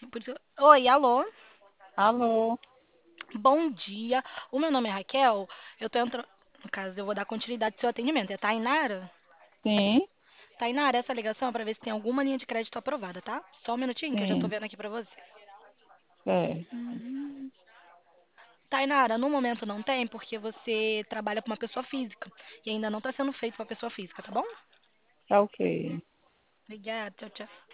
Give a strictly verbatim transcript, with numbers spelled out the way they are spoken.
Por isso- Oi, alô? Alô? Bom dia. O meu nome é Raquel. Eu tô entrando. No caso, eu vou dar continuidade ao seu atendimento. É Tainara? Sim, Tainara, essa ligação é pra ver se tem alguma linha de crédito aprovada, tá? Só um minutinho que eu já tô sim, vendo aqui pra você. certo. Uhum. Tainara, no momento não tem porque você trabalha com uma pessoa física e ainda não tá sendo feito pra pessoa física, tá bom? Tá ok. Obrigada, tchau, tchau.